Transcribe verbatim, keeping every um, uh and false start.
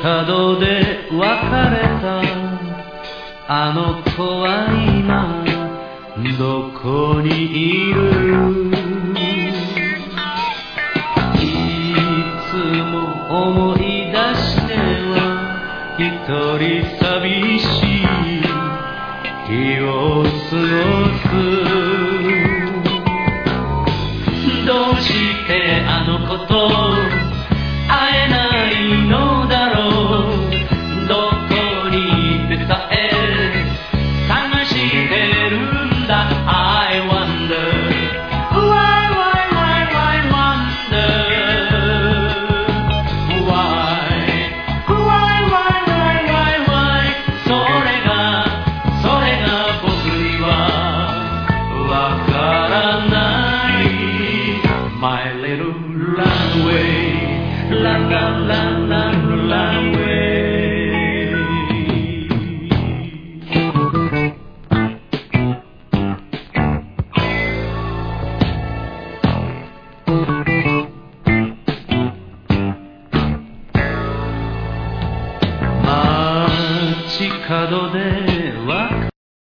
角で別れたあの子は今どこにいる？いつも思い出しては一人寂しい日を過ごす。どうしてあの子と会えないのだろう。どこにいてさえ探してるんだ。 I wonder why why why why wonder why why why why why why それがそれが僕にはわからない。 My little runaway run run run run run away。街角で